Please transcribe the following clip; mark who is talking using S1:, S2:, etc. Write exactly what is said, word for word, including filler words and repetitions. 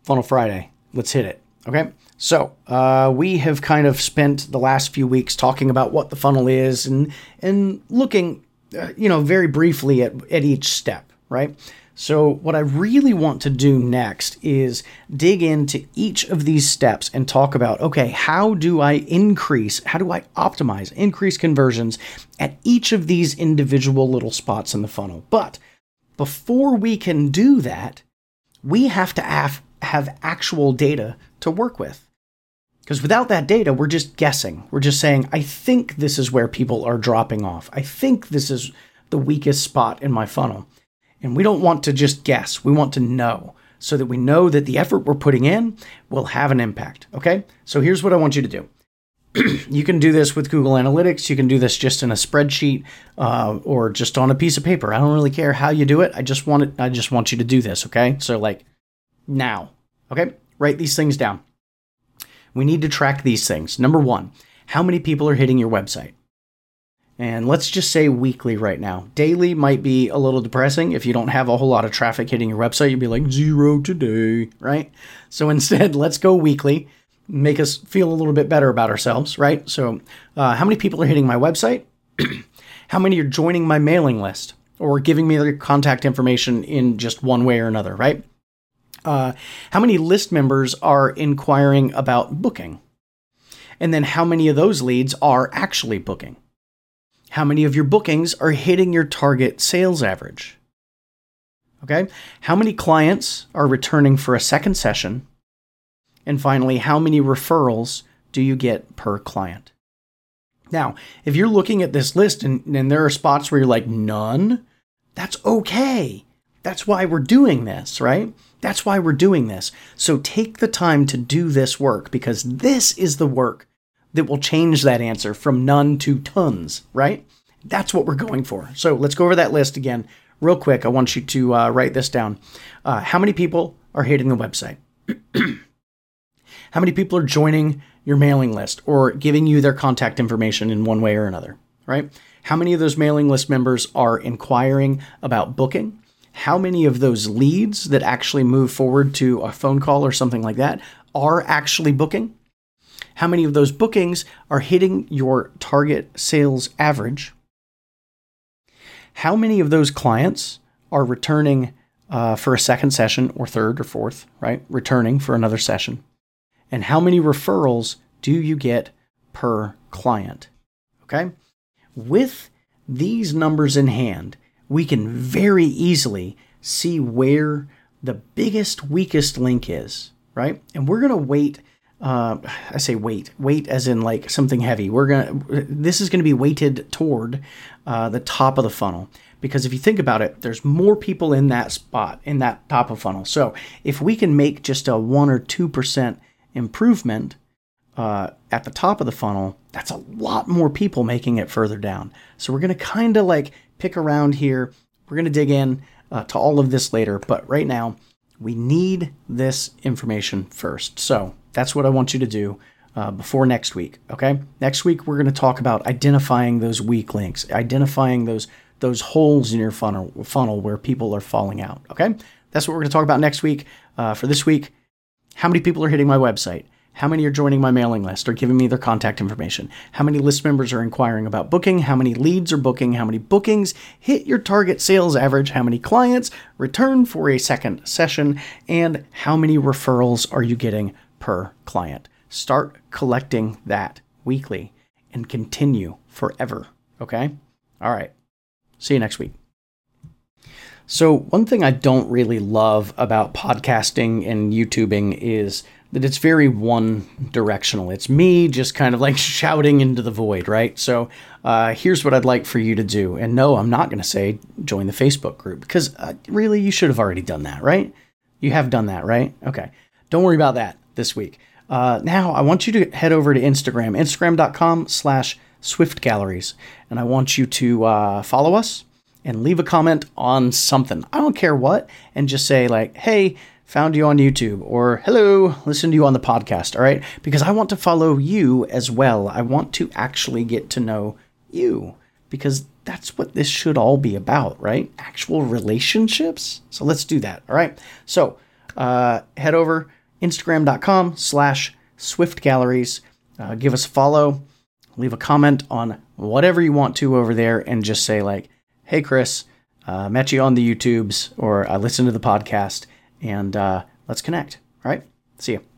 S1: Funnel Friday. Let's hit it. Okay. So uh, we have kind of spent the last few weeks talking about what the funnel is and and looking, uh, you know, very briefly at, at each step, right? So what I really want to do next is dig into each of these steps and talk about, okay, how do I increase, how do I optimize, increase conversions at each of these individual little spots in the funnel? But before we can do that, we have to have, have actual data to work with. Because without that data, we're just guessing. We're just saying, I think this is where people are dropping off. I think this is the weakest spot in my funnel. And we don't want to just guess. We want to know so that we know that the effort we're putting in will have an impact. Okay? So here's what I want you to do. You can do this with Google Analytics. You can do this just in a spreadsheet uh, or just on a piece of paper. I don't really care how you do it. I just want it. I just want you to do this. Okay? So like now. Okay? Write these things down. We need to track these things. Number one, how many people are hitting your website? And let's just say weekly right now. Daily might be a little depressing. If you don't have a whole lot of traffic hitting your website, you'd be like, zero today, right? So instead, let's go weekly, make us feel a little bit better about ourselves, right? So uh, how many people are hitting my website? How many are joining my mailing list or giving me their contact information in just one way or another, right? Uh, how many list members are inquiring about booking? And then how many of those leads are actually booking? How many of your bookings are hitting your target sales average? Okay. How many clients are returning for a second session? And finally, how many referrals do you get per client? Now, if you're looking at this list and, and there are spots where you're like, none, that's okay. That's why we're doing this, right? That's why we're doing this. So take the time to do this work because this is the work that will change that answer from none to tons, right? That's what we're going for. So let's go over that list again real quick. I want you to uh, write this down. Uh, how many people are hitting the website? How many people are joining your mailing list or giving you their contact information in one way or another, right? How many of those mailing list members are inquiring about booking? How many of those leads that actually move forward to a phone call or something like that are actually booking? How many of those bookings are hitting your target sales average? How many of those clients are returning uh, for a second session or third or fourth, right? Returning for another session. And how many referrals do you get per client? Okay. With these numbers in hand, we can very easily see where the biggest, weakest link is, right? And we're going to wait. Uh, I say wait, wait as in like something heavy. We're going to, this is going to be weighted toward uh, the top of the funnel. Because if you think about it, there's more people in that spot, in that top of funnel. So if we can make just a one or two percent improvement uh, at the top of the funnel, that's a lot more people making it further down. So we're going to kind of like pick around here. We're going to dig in uh, to all of this later. But right now, we need this information first. So that's what I want you to do uh, before next week, okay? Next week, we're going to talk about identifying those weak links, identifying those those holes in your funnel, funnel where people are falling out, okay? That's what we're going to talk about next week. Uh, for this week, how many people are hitting my website? How many are joining my mailing list or giving me their contact information? How many list members are inquiring about booking? How many leads are booking? How many bookings hit your target sales average? How many clients return for a second session? And how many referrals are you getting per client? Start collecting that weekly and continue forever, okay? All right. See you next week. So one thing I don't really love about podcasting and YouTubing is that it's very one directional. It's me just kind of like shouting into the void, right? So uh, here's what I'd like for you to do. And no, I'm not going to say join the Facebook group because uh, really you should have already done that, right? You have done that, right? Okay. Don't worry about that this week. Uh, now I want you to head over to Instagram, instagram.com slash Swift Galleries. And I want you to uh, follow us and leave a comment on something. I don't care what. And just say like, hey, found you on YouTube, or hello, listen to you on the podcast. All right. Because I want to follow you as well. I want to actually get to know you because that's what this should all be about, right? Actual relationships. So let's do that. All right. So uh, head over Instagram.com slash Swift Galleries. Uh, give us a follow, leave a comment on whatever you want to over there, and just say like, hey, Chris, uh, met you on the YouTubes, or I listened to the podcast, and uh, let's connect. All right? See you.